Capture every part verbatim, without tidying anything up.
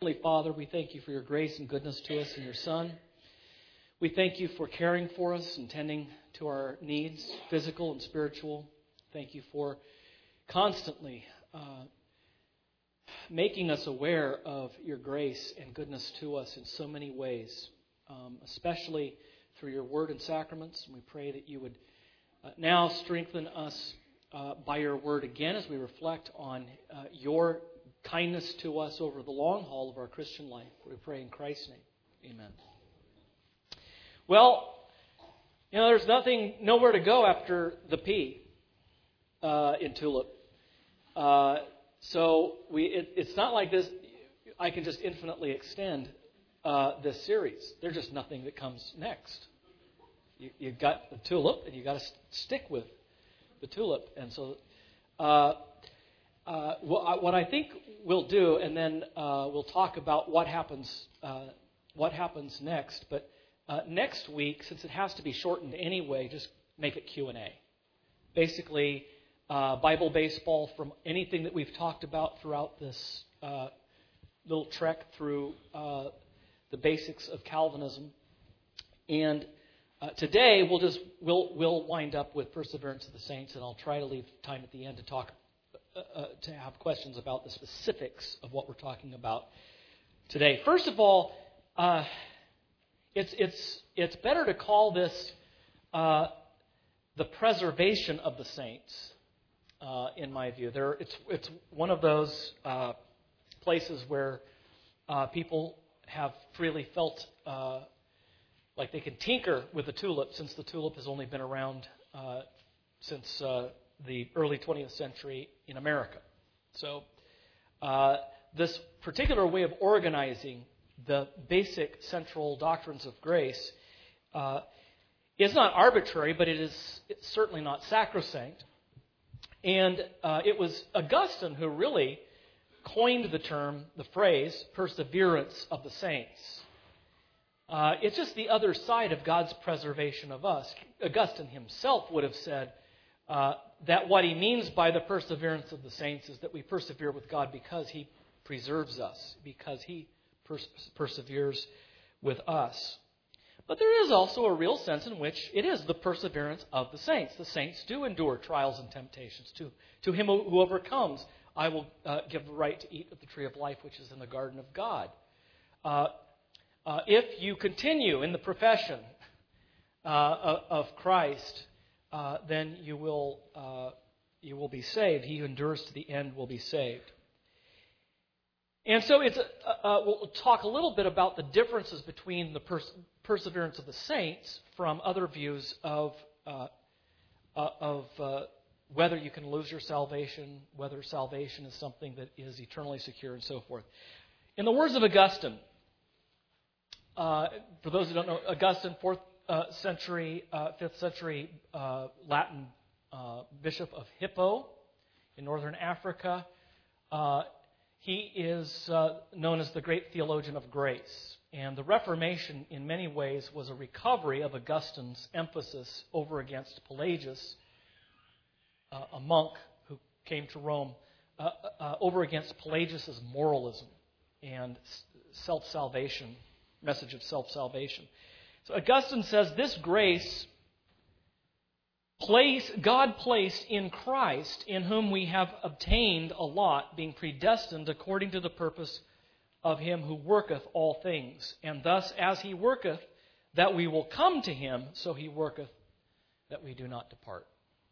Heavenly Father, we thank you for your grace and goodness to us in your Son. We thank you for caring for us and tending to our needs, physical and spiritual. Thank you for constantly uh, making us aware of your grace and goodness to us in so many ways, um, especially through your word and sacraments. And we pray that you would uh, now strengthen us uh, by your word again as we reflect on uh, your kindness to us over the long haul of our Christian life. We pray in Christ's name. Amen. Well, you know, there's nothing, nowhere to go after the P uh, in Tulip. Uh, so we, it, it's not like this. I can just infinitely extend uh, this series. There's just nothing that comes next. You, you've got the Tulip, and you've got to stick with the Tulip. And so uh, uh, what I think we'll do, and then uh, we'll talk about what happens, uh, what happens next. But uh, next week, since it has to be shortened anyway, just make it Q and A. Basically, uh, Bible baseball from anything that we've talked about throughout this uh, little trek through uh, the basics of Calvinism. And uh, today we'll just we'll we'll wind up with Perseverance of the Saints, and I'll try to leave time at the end to talk uh, uh, to have questions about the specifics of what we're talking about today. First of all, uh, it's it's it's better to call this uh, the preservation of the saints. Uh, in my view, there it's it's one of those uh, places where uh, people have freely felt uh, like they can tinker with the tulip, since the tulip has only been around uh, since uh, the early twentieth century in America. So uh, this particular way of organizing the basic central doctrines of grace uh, is not arbitrary, but it is it's certainly not sacrosanct. And uh, it was Augustine who really coined the term, the phrase, perseverance of the saints. Uh, it's just the other side of God's preservation of us. Augustine himself would have said uh, that what he means by the perseverance of the saints is that we persevere with God because he preserves us, because he pers- perseveres with us. But there is also a real sense in which it is the perseverance of the saints. The saints do endure trials and temptations. To, to him who overcomes, I will uh, give the right to eat of the tree of life, which is in the garden of God. Uh, uh, if you continue in the profession uh, of Christ, uh, then you will uh, you will be saved. He who endures to the end will be saved. And so it's a, uh, we'll talk a little bit about the differences between the pers- perseverance of the saints from other views of uh, uh, of uh, whether you can lose your salvation, whether salvation is something that is eternally secure, and so forth. In the words of Augustine, uh, for those who don't know, Augustine, fourth uh, century, uh, fifth century uh, Latin uh, bishop of Hippo in northern Africa. Uh, He is uh, known as the great theologian of grace. And the Reformation, in many ways, was a recovery of Augustine's emphasis over against Pelagius, uh, a monk who came to Rome, uh, uh, over against Pelagius' moralism and self-salvation, message of self-salvation. So Augustine says this grace Place, God placed in Christ, in whom we have obtained a lot, being predestined according to the purpose of him who worketh all things. And thus, as he worketh, that we will come to him, so he worketh, that we do not depart.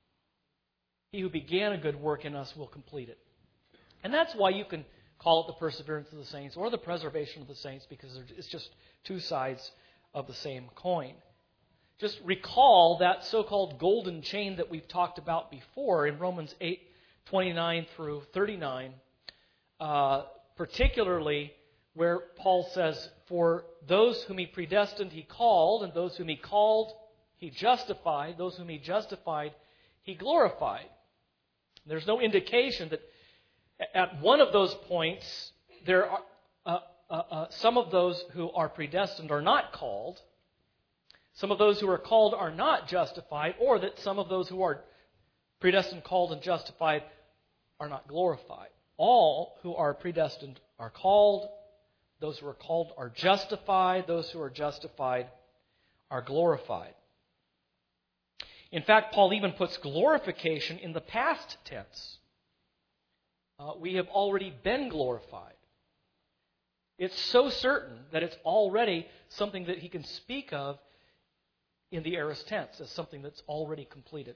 He who began a good work in us will complete it. And that's why you can call it the perseverance of the saints or the preservation of the saints, because it's just two sides of the same coin. Just recall that so-called golden chain that we've talked about before in Romans eight, twenty-nine through thirty-nine, uh, particularly where Paul says, for those whom he predestined, he called, and those whom he called, he justified, those whom he justified, he glorified. There's no indication that at one of those points, there are uh, uh, uh, some of those who are predestined are not called. Some of those who are called are not justified, or that some of those who are predestined, called, and justified are not glorified. All who are predestined are called, Those who are called are justified. Those who are justified are glorified. In fact, Paul even puts glorification in the past tense. Uh, we have already been glorified. It's so certain that it's already something that he can speak of in the aorist tense as something that's already completed.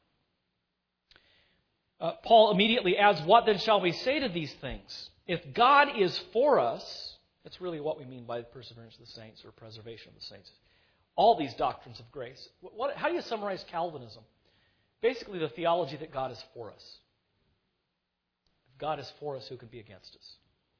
Uh, Paul immediately adds, what then shall we say to these things? If God is for us, that's really what we mean by the perseverance of the saints or preservation of the saints. All these doctrines of grace. What, how do you summarize Calvinism? Basically the theology that God is for us. If God is for us, who can be against us?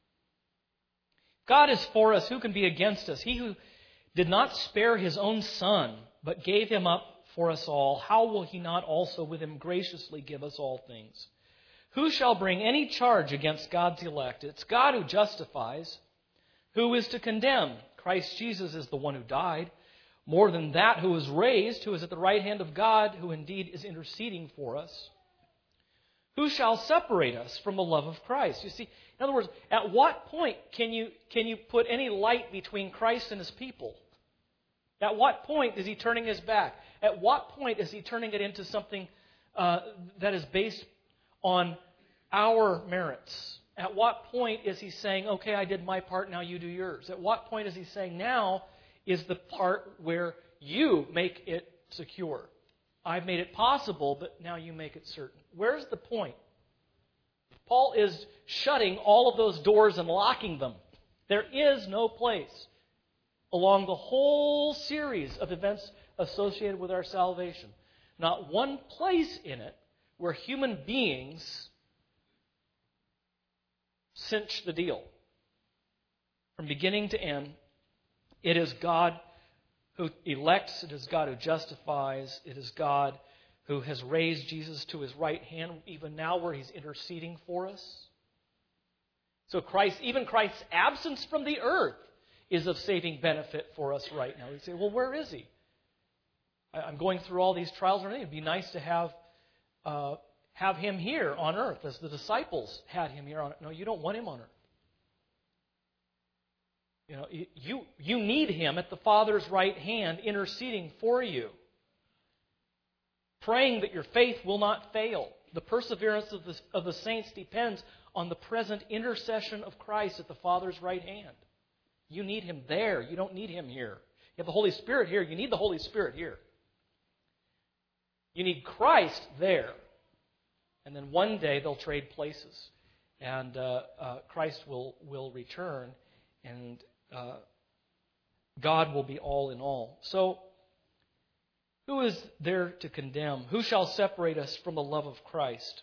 God is for us, who can be against us? He who did not spare his own Son, but gave him up for us all, how will he not also with him graciously give us all things? Who shall bring any charge against God's elect? It's God who justifies. Who is to condemn? Christ Jesus is the one who died. More than that, who was raised, who is at the right hand of God, who indeed is interceding for us. Who shall separate us from the love of Christ? You see, in other words, at what point can you, can you put any light between Christ and his people? At what point is he turning his back? At what point is he turning it into something uh, that is based on our merits? At what point is he saying, okay, I did my part, now you do yours? At what point is he saying, now is the part where you make it secure? I've made it possible, but now you make it certain. Where's the point? Paul is shutting all of those doors and locking them. There is no place along the whole series of events associated with our salvation, not one place in it where human beings cinch the deal. From beginning to end, it is God who elects, it is God who justifies, it is God who has raised Jesus to his right hand, even now where he's interceding for us. So Christ, even Christ's absence from the earth is of saving benefit for us right now. We say, well, where is he? I'm going through all these trials and everything. It'd be nice to have uh, have him here on earth as the disciples had him here on earth. No, you don't want him on earth. You know, you, you need him at the Father's right hand interceding for you, praying that your faith will not fail. The perseverance of the, of the saints depends on the present intercession of Christ at the Father's right hand. You need him there. You don't need him here. You have the Holy Spirit here. You need the Holy Spirit here. You need Christ there. And then one day they'll trade places. And uh, uh, Christ will, will return. And uh, God will be all in all. So, who is there to condemn? Who shall separate us from the love of Christ?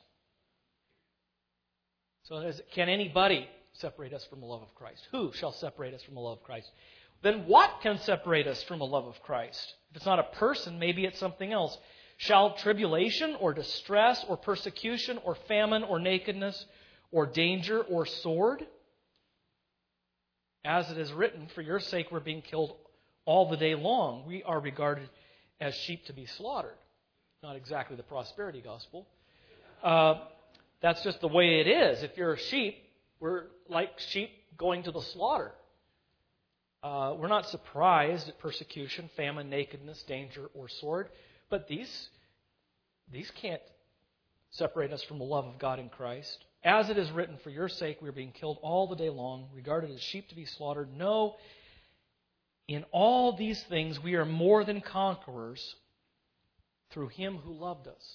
So, can anybody separate us from the love of Christ? Who shall separate us from the love of Christ? Then what can separate us from the love of Christ? If it's not a person, maybe it's something else. Shall tribulation or distress or persecution or famine or nakedness or danger or sword? As it is written, for your sake we're being killed all the day long. We are regarded as sheep to be slaughtered. Not exactly the prosperity gospel. Uh, that's just the way it is. If you're a sheep, we're like sheep going to the slaughter. Uh, we're not surprised at persecution, famine, nakedness, danger, or sword. But these, these can't separate us from the love of God in Christ. As it is written, for your sake we are being killed all the day long, regarded as sheep to be slaughtered. No, in all these things we are more than conquerors through him who loved us.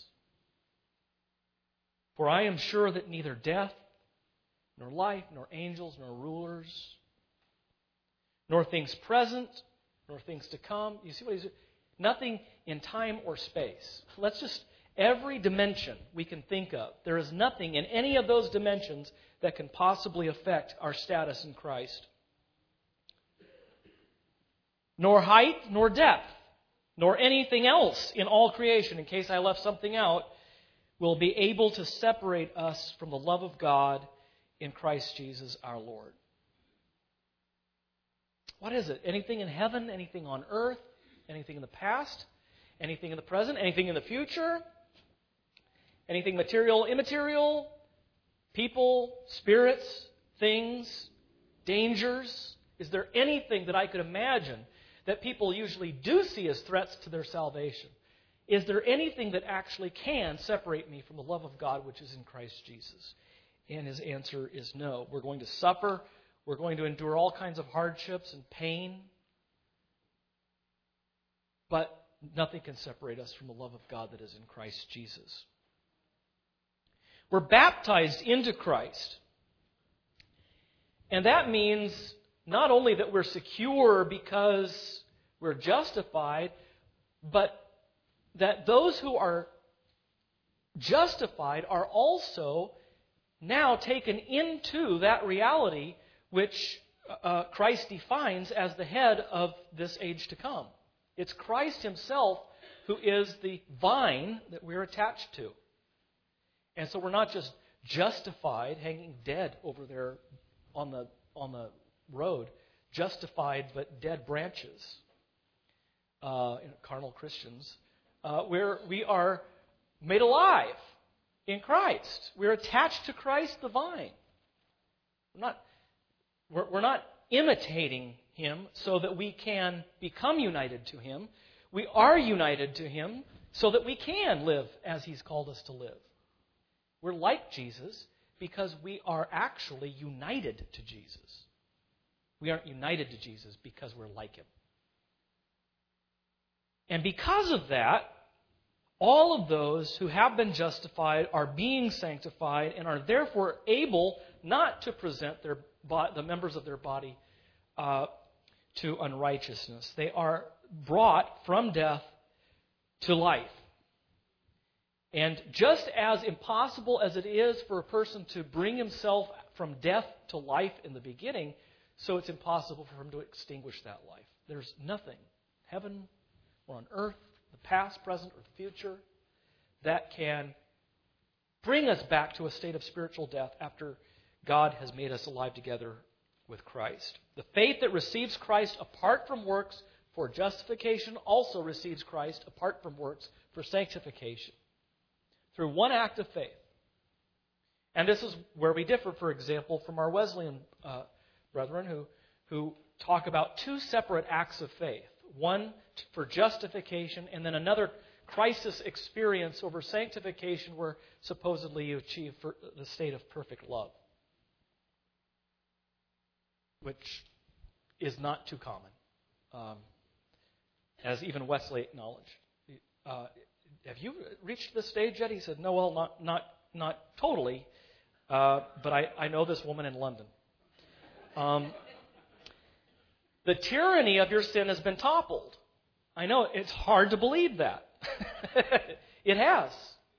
For I am sure that neither death, nor life, nor angels, nor rulers, nor things present, nor things to come. You see what he's doing? Nothing in time or space. Let's just, every dimension we can think of, there is nothing in any of those dimensions that can possibly affect our status in Christ. Nor height, nor depth, nor anything else in all creation, in case I left something out, will be able to separate us from the love of God in Christ Jesus our Lord. What is it? Anything in heaven, anything on earth, anything in the past, anything in the present, anything in the future, anything material, immaterial, people, spirits, things, dangers, Is there anything that I could imagine that people usually do see as threats to their salvation? Is there anything that actually can separate me from the love of God which is in Christ Jesus? And his answer is no. We're going to suffer. We're going to endure all kinds of hardships and pain. But nothing can separate us from the love of God that is in Christ Jesus. We're baptized into Christ. And that means not only that we're secure because we're justified, but that those who are justified are also now taken into that reality which uh, Christ defines as the head of this age to come. It's Christ himself who is the vine that we're attached to. And so we're not just justified, hanging dead over there on the on the road, justified but dead branches, uh, carnal Christians. Uh, where we are made alive in Christ. We're attached to Christ the vine. We're not, we're, we're not imitating him so that we can become united to him. We are united to him so that we can live as he's called us to live. We're like Jesus because we are actually united to Jesus. We aren't united to Jesus because we're like him. And because of that, all of those who have been justified are being sanctified and are therefore able not to present their the members of their body uh, to unrighteousness. They are brought from death to life. And just as impossible as it is for a person to bring himself from death to life in the beginning, so it's impossible for him to extinguish that life. There's nothing, heaven or on earth, the past, present, or future, that can bring us back to a state of spiritual death after God has made us alive together with Christ. The faith that receives Christ apart from works for justification also receives Christ apart from works for sanctification through one act of faith. And this is where we differ, for example, from our Wesleyan uh, brethren who, who talk about two separate acts of faith. One for justification, and then another crisis experience over sanctification where supposedly you achieve the state of perfect love, which is not too common, um, as even Wesley acknowledged. Uh, have you reached this stage yet? He said, no, well, not not not totally, uh, but I, I know this woman in London. Um, The tyranny of your sin has been toppled. I know it's hard to believe that. It has.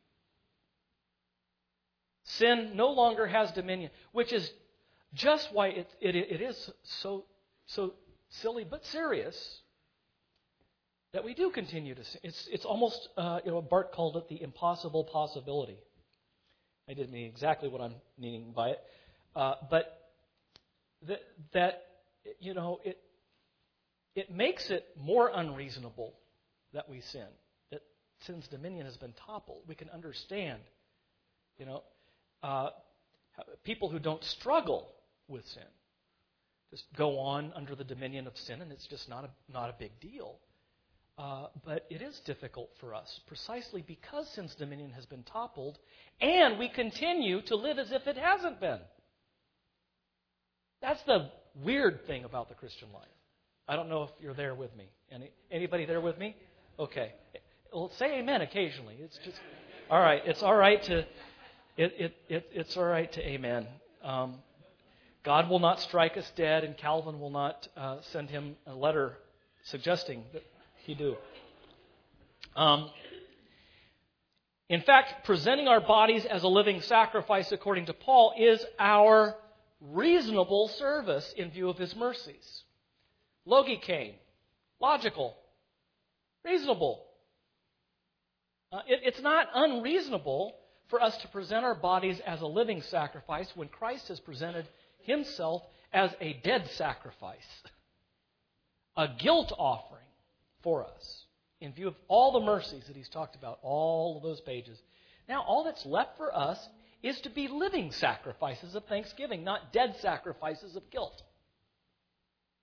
Sin no longer has dominion, which is just why it, it, it is so, so silly but serious that we do continue to sin. It's, it's almost, uh, you know, Bart called it the impossible possibility. I didn't mean exactly what I'm meaning by it. Uh, but th- that, you know, it, It makes it more unreasonable that we sin, that sin's dominion has been toppled. We can understand, you know, uh, people who don't struggle with sin just go on under the dominion of sin, and it's just not a not a big deal. Uh, but it is difficult for us, precisely because sin's dominion has been toppled, and we continue to live as if it hasn't been. That's the weird thing about the Christian life. I don't know if you're there with me. Any, anybody there with me? Okay. Well, say amen occasionally. It's just all right. It's all right to it. It, it it's all right to amen. Um, God will not strike us dead, and Calvin will not uh, send him a letter suggesting that he do. Um, in fact, presenting our bodies as a living sacrifice, according to Paul, is our reasonable service in view of his mercies. Logikane, logical, reasonable. Uh, it, it's not unreasonable for us to present our bodies as a living sacrifice when Christ has presented himself as a dead sacrifice, a guilt offering for us in view of all the mercies that he's talked about, all of those pages. Now, all that's left for us is to be living sacrifices of thanksgiving, not dead sacrifices of guilt.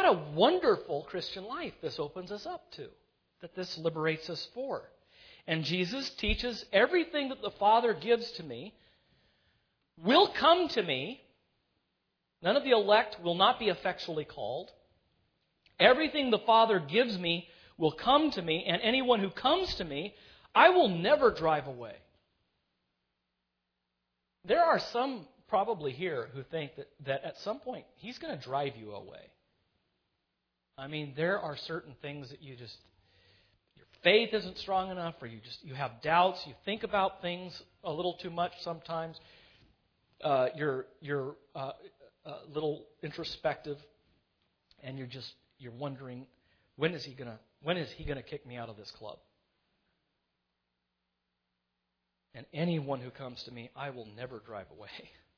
what a wonderful Christian life this opens us up to, that this liberates us for. And Jesus teaches everything that the Father gives to me will come to me. None of the elect will not be effectually called. Everything the Father gives me will come to me, and anyone who comes to me, I will never drive away. There are some probably here who think that, that at some point He's going to drive you away. I mean, there are certain things that you just, your faith isn't strong enough, or you just you have doubts. You think about things a little too much sometimes. Uh, you're you're uh, a little introspective, and you're just you're wondering, when is he gonna when is he gonna kick me out of this club? And anyone who comes to me, I will never drive away.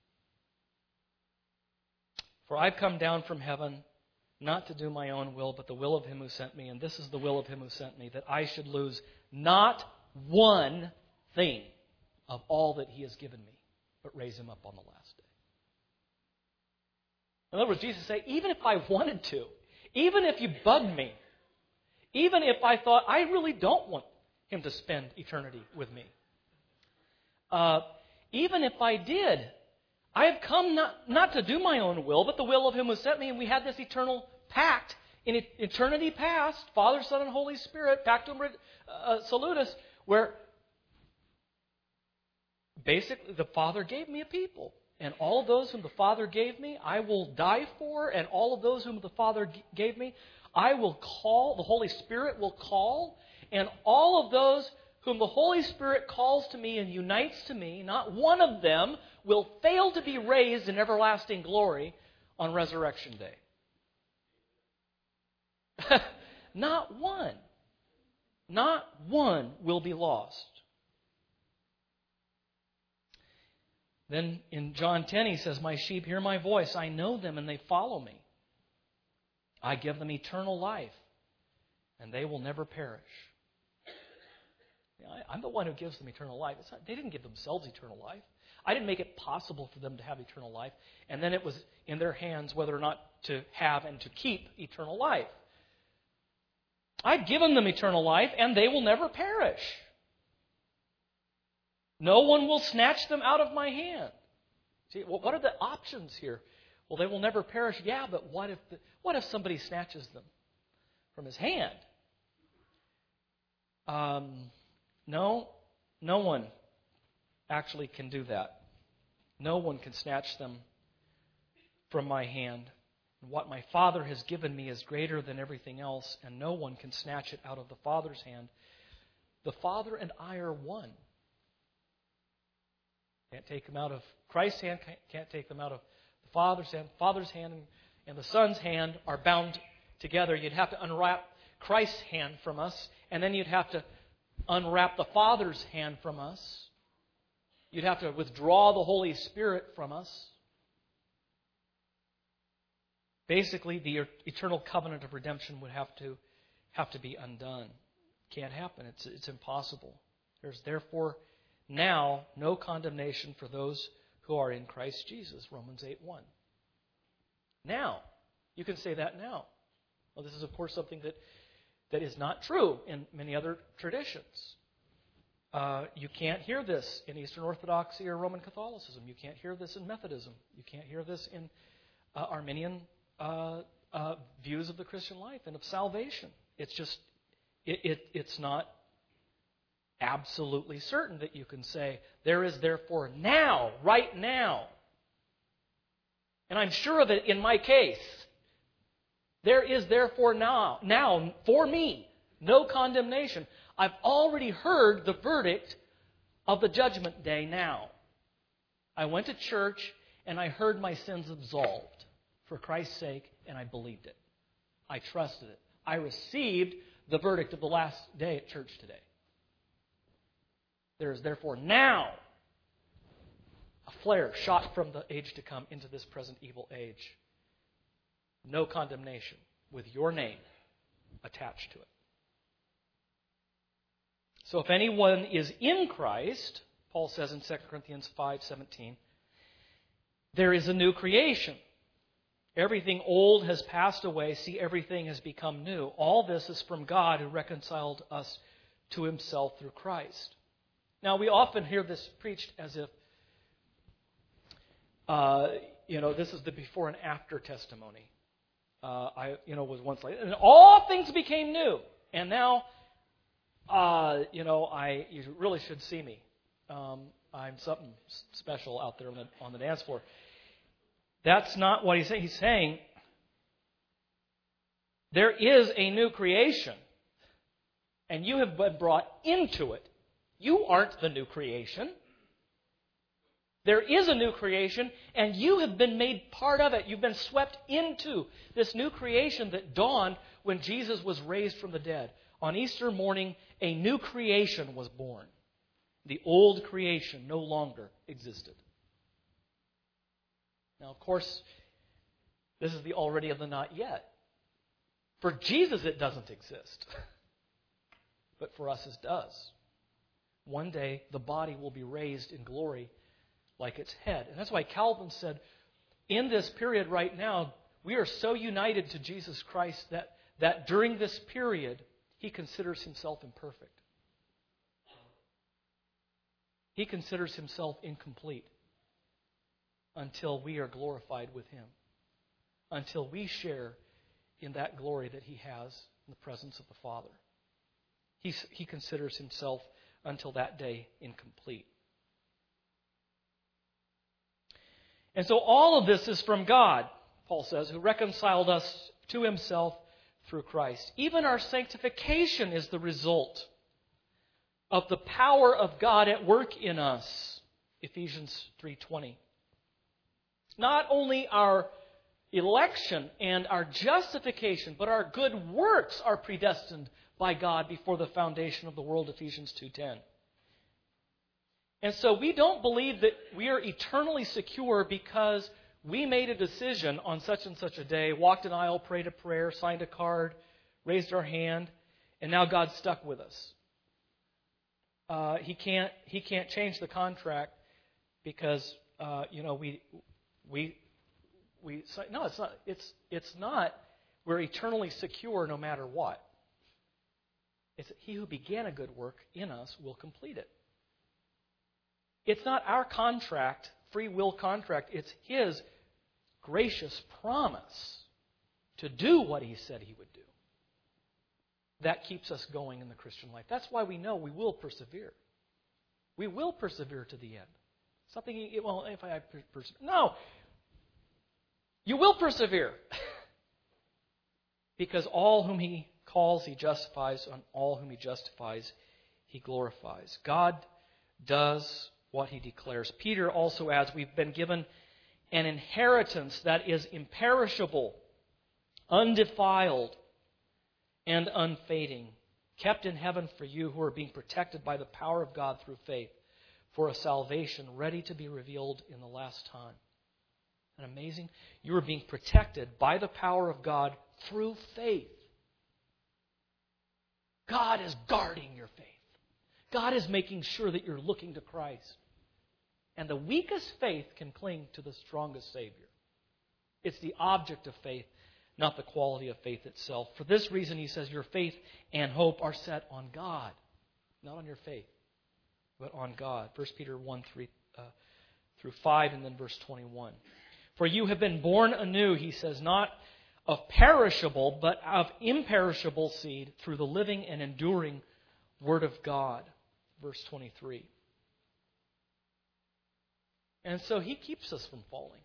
For I've come down from heaven, not to do my own will, but the will of Him who sent me. And this is the will of Him who sent me, that I should lose not one thing of all that He has given me, but raise Him up on the last day. In other words, Jesus said, even if I wanted to, even if you bugged me, even if I thought I really don't want Him to spend eternity with me, uh, even if I did, I have come not, not to do my own will, but the will of Him who sent me. And we had this eternal pact in eternity past, Father, Son, and Holy Spirit, Pactum uh, Salutis, where basically the Father gave me a people. And all of those whom the Father gave me, I will die for. And all of those whom the Father g- gave me, I will call, the Holy Spirit will call. And all of those whom the Holy Spirit calls to me and unites to me, not one of them will fail to be raised in everlasting glory on Resurrection Day. Not one. Not one will be lost. Then in John ten he says, my sheep hear my voice. I know them and they follow me. I give them eternal life and they will never perish. I'm the one who gives them eternal life. It's not, they didn't give themselves eternal life. I didn't make it possible for them to have eternal life. And then it was in their hands whether or not to have and to keep eternal life. I've given them eternal life and they will never perish. No one will snatch them out of my hand. See, well, what are the options here? Well, they will never perish. Yeah, but what if the, what if somebody snatches them from his hand? Um... No, no one actually can do that. No one can snatch them from my hand. What my Father has given me is greater than everything else, and no one can snatch it out of the Father's hand. The Father and I are one. Can't take them out of Christ's hand, can't take them out of the Father's hand. The Father's hand and the Son's hand are bound together. You'd have to unwrap Christ's hand from us, and then you'd have to unwrap the Father's hand from us. You'd have to withdraw the Holy Spirit from us. Basically, the eternal covenant of redemption would have to have to be undone. Can't happen. It's it's impossible. There's therefore now no condemnation for those who are in Christ Jesus. Romans eight one. Now, you can say that now. Well, this is of course something that That is not true in many other traditions. Uh, you can't hear this in Eastern Orthodoxy or Roman Catholicism. You can't hear this in Methodism. You can't hear this in uh, Arminian uh, uh, views of the Christian life and of salvation. It's just, it, it, it's not absolutely certain that you can say, there is therefore now, right now. And I'm sure of it in my case. There is therefore now, now for me, no condemnation. I've already heard the verdict of the judgment day now. I went to church and I heard my sins absolved for Christ's sake, and I believed it. I trusted it. I received the verdict of the last day at church today. There is therefore now a flare shot from the age to come into this present evil age. No condemnation with your name attached to it. So if anyone is in Christ, Paul says in Second Corinthians five seventeen, there is a new creation. Everything old has passed away. See, everything has become new. All this is from God who reconciled us to himself through Christ. Now, we often hear this preached as if, uh, you know, this is the before and after testimony. Uh, I, you know, was once like, and all things became new. And now, uh, you know, I, you really should see me. Um, I'm something special out there on the, on the dance floor. That's not what he's saying. He's saying there is a new creation, and you have been brought into it. You aren't the new creation. There is a new creation, and you have been made part of it. You've been swept into this new creation that dawned when Jesus was raised from the dead. On Easter morning, a new creation was born. The old creation no longer existed. Now, of course, this is the already and the not yet. For Jesus, it doesn't exist. But for us, it does. One day, the body will be raised in glory like its head. And that's why Calvin said, in this period right now, we are so united to Jesus Christ that, that during this period, he considers himself imperfect. He considers himself incomplete until we are glorified with him, until we share in that glory that he has in the presence of the Father. He, he considers himself until that day incomplete. And so all of this is from God, Paul says, who reconciled us to himself through Christ. Even our sanctification is the result of the power of God at work in us, Ephesians three twenty. Not only our election and our justification, but our good works are predestined by God before the foundation of the world, Ephesians two ten. And so we don't believe that we are eternally secure because we made a decision on such and such a day, walked an aisle, prayed a prayer, signed a card, raised our hand, and now God's stuck with us. Uh, he can't. He can't change the contract because uh, you know we we we. No, it's not. It's it's not. We're eternally secure no matter what. It's he who began a good work in us will complete it. It's not our contract, free will contract. It's his gracious promise to do what he said he would do. That keeps us going in the Christian life. That's why we know we will persevere. We will persevere to the end. Something, well, if I persevere. No. You will persevere. Because all whom he calls, he justifies. On all whom he justifies, he glorifies. God does what he declares. Peter also adds, we've been given an inheritance that is imperishable, undefiled, and unfading, kept in heaven for you who are being protected by the power of God through faith, for a salvation ready to be revealed in the last time. Isn't that amazing? You are being protected by the power of God through faith. God is guarding your faith. God is making sure that you're looking to Christ. And the weakest faith can cling to the strongest Savior. It's the object of faith, not the quality of faith itself. For this reason, he says, your faith and hope are set on God. Not on your faith, but on God. First Peter one, three uh, through five, and then verse twenty-one. For you have been born anew, he says, not of perishable, but of imperishable seed, through the living and enduring Word of God. Verse twenty-three. And so he keeps us from falling.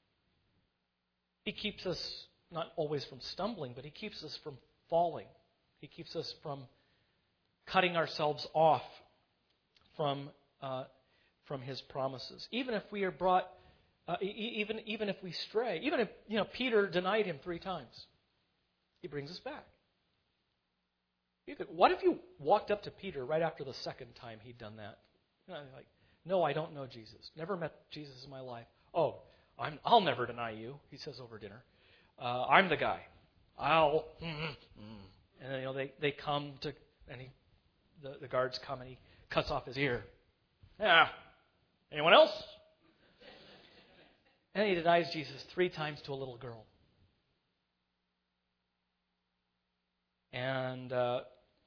He keeps us not always from stumbling, but he keeps us from falling. He keeps us from cutting ourselves off from uh, from his promises. Even if we are brought, uh, e- even even if we stray, even if you know Peter denied him three times, he brings us back. You could, what if you walked up to Peter right after the second time he'd done that? You know, like, no, I don't know Jesus. Never met Jesus in my life. Oh, I'm, I'll never deny you, he says over dinner. Uh, I'm the guy. I'll... Mm, mm. And then, you know, they, they come to... And he, the, the guards come and he cuts off his ear. Yeah. Anyone else? And he denies Jesus three times to a little girl. And uh,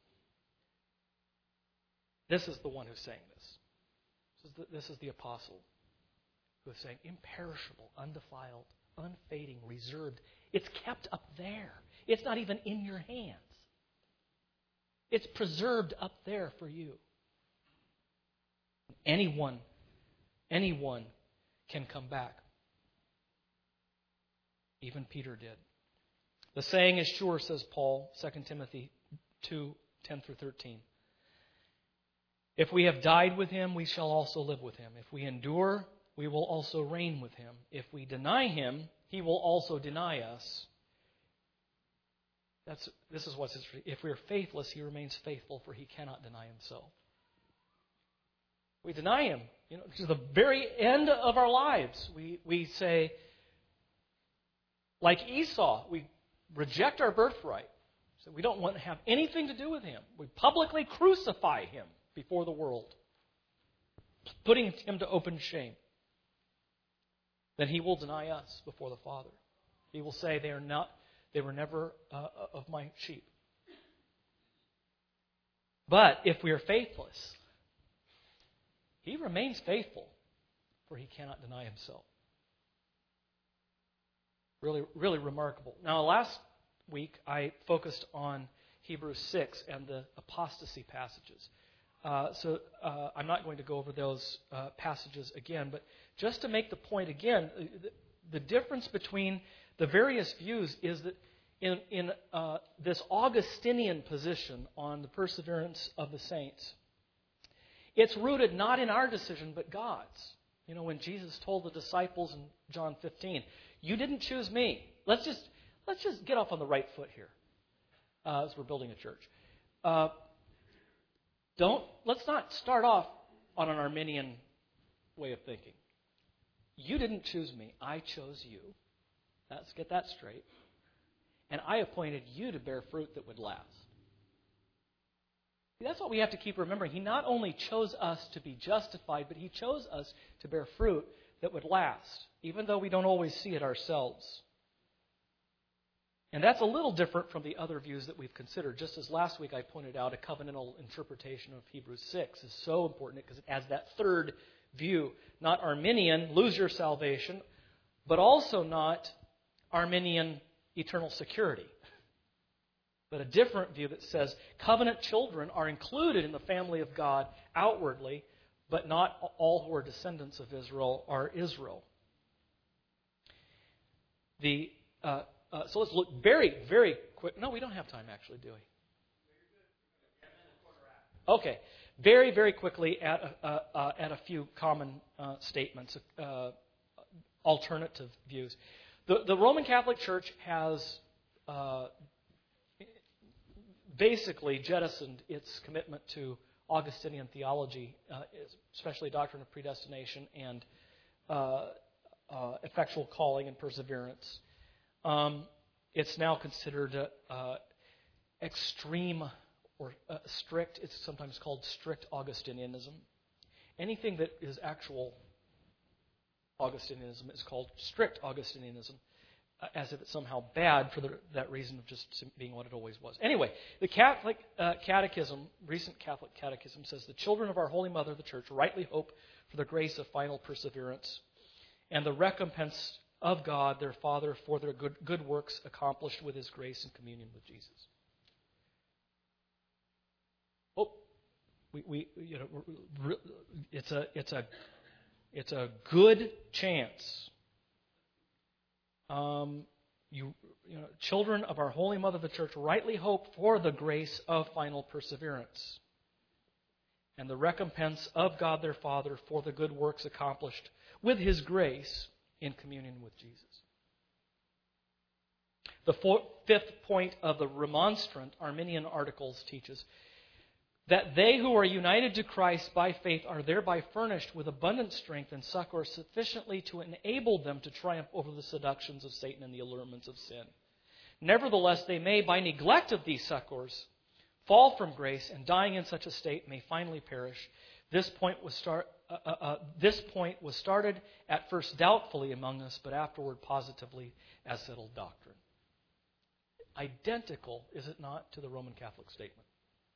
this is the one who's saying this. This is, the, this is the apostle who is saying, imperishable, undefiled, unfading, reserved. It's kept up there. It's not even in your hands. It's preserved up there for you. Anyone, anyone can come back. Even Peter did. The saying is sure, says Paul, Second Timothy two, ten through thirteen. If we have died with him, we shall also live with him. If we endure, we will also reign with him. If we deny him, he will also deny us. That's, this is what's if we are faithless, he remains faithful, for he cannot deny himself. We deny him, you know, to the very end of our lives. We we say, like Esau, we reject our birthright. So we don't want to have anything to do with him. We publicly crucify him before the world, putting him to open shame. Then he will deny us before the Father. He will say, they are not. They were never uh, of my sheep. But if we are faithless, he remains faithful, for he cannot deny himself. Really, really remarkable. Now, last week I focused on Hebrews six and the apostasy passages. Uh, so uh, I'm not going to go over those uh, passages again, but just to make the point again, the, the difference between the various views is that in, in uh, this Augustinian position on the perseverance of the saints, it's rooted not in our decision, but God's. You know, when Jesus told the disciples in John fifteen, you didn't choose me. Let's just let's just get off on the right foot here uh, as we're building a church. Uh, don't let's not start off on an Arminian way of thinking. You didn't choose me. I chose you. Let's get that straight. And I appointed you to bear fruit that would last. That's what we have to keep remembering. He not only chose us to be justified, but he chose us to bear fruit that would last, even though we don't always see it ourselves. And that's a little different from the other views that we've considered. Just as last week I pointed out, a covenantal interpretation of Hebrews six is so important because it adds that third view, not Arminian, lose your salvation, but also not Arminian eternal security. But a different view that says covenant children are included in the family of God outwardly, but not all who are descendants of Israel are Israel. The uh, uh, so let's look very, very quick. No, we don't have time actually, do we? Okay, very, very quickly at uh, uh, at a few common uh, statements, uh, alternative views. The the Roman Catholic Church has Uh, basically jettisoned its commitment to Augustinian theology, uh, especially doctrine of predestination and uh, uh, effectual calling and perseverance. Um, it's now considered uh, uh, extreme or uh, strict. It's sometimes called strict Augustinianism. Anything that is actual Augustinianism is called strict Augustinianism, as if it's somehow bad for the, that reason of just being what it always was. Anyway, the Catholic uh, Catechism, recent Catholic Catechism, says the children of our Holy Mother, the Church, rightly hope for the grace of final perseverance and the recompense of God, their Father, for their good, good works accomplished with His grace and communion with Jesus. Oh, we, we you know, it's a it's a it's a good chance. Um, you, you know, children of our Holy Mother, the Church, rightly hope for the grace of final perseverance and the recompense of God their Father for the good works accomplished with His grace in communion with Jesus. The fourth, fifth point of the Remonstrant Arminian Articles teaches that they who are united to Christ by faith are thereby furnished with abundant strength and succor sufficiently to enable them to triumph over the seductions of Satan and the allurements of sin. Nevertheless, they may, by neglect of these succors, fall from grace, and dying in such a state may finally perish. This point was start, uh, uh, uh, this point was started at first doubtfully among us, but afterward positively as settled doctrine. identical, is it not, to the Roman Catholic statement?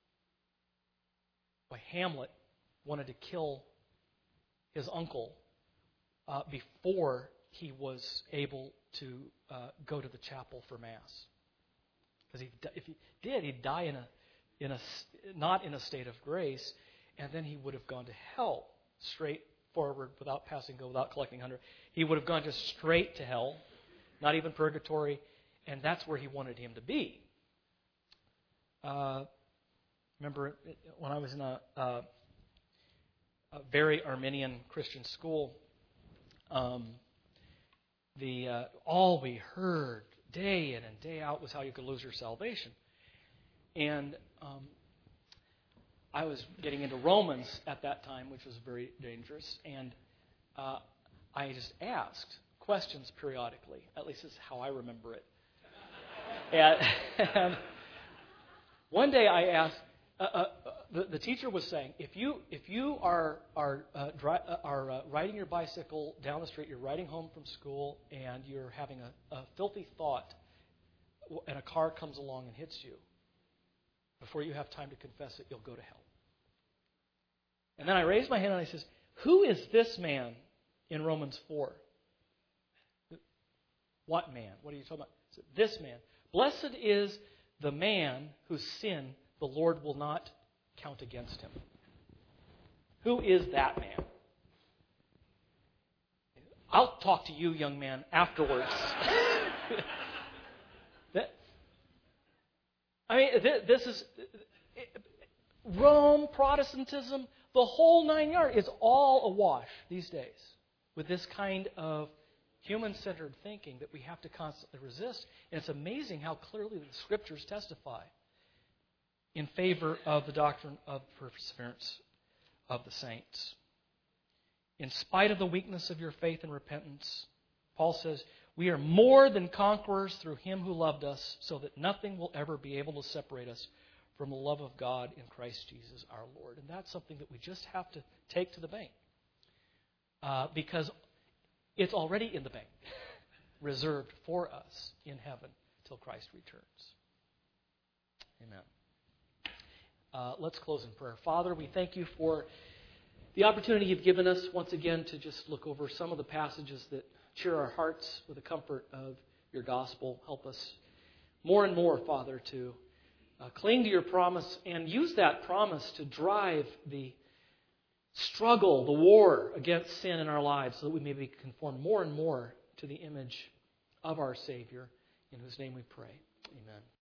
Why Hamlet wanted to kill his uncle uh, before he was able to uh, go to the chapel for Mass. Because if he did, he'd die in a, in a, not in a state of grace, and then he would have gone to hell straight forward without passing go, without collecting one hundred. He would have gone just straight to hell, not even purgatory, and that's where he wanted him to be. Uh, remember when I was in a, a, a very Arminian Christian school, um, the uh, all we heard day in and day out was how you could lose your salvation. And um, I was getting into Romans at that time, which was very dangerous, and uh, I just asked questions periodically. At least this is how I remember it. and, and one day I asked, uh, uh, the, the teacher was saying, if you if you are are uh, dri- uh, are uh, riding your bicycle down the street, you're riding home from school, and you're having a, a filthy thought, and a car comes along and hits you, before you have time to confess it, you'll go to hell. And then I raised my hand and I says, who is this man in Romans four? What man? What are you talking about? Said, this man. Blessed is the man whose sin the Lord will not count against him. Who is that man? I'll talk to you, young man, afterwards. that, I mean, this is Rome, Protestantism, the whole nine yards. It's all awash these days with this kind of human-centered thinking that we have to constantly resist. And it's amazing how clearly the Scriptures testify in favor of the doctrine of perseverance of the saints. In spite of the weakness of your faith and repentance, Paul says, we are more than conquerors through Him who loved us, so that nothing will ever be able to separate us from the love of God in Christ Jesus our Lord. And that's something that we just have to take to the bank. Uh, because it's already in the bank, reserved for us in heaven till Christ returns. Amen. Uh, let's close in prayer. Father, we thank you for the opportunity you've given us once again to just look over some of the passages that cheer our hearts with the comfort of your gospel. Help us more and more, Father, to uh, cling to your promise and use that promise to drive the struggle, the war against sin in our lives, so that we may be conformed more and more to the image of our Savior, in whose name we pray. Amen.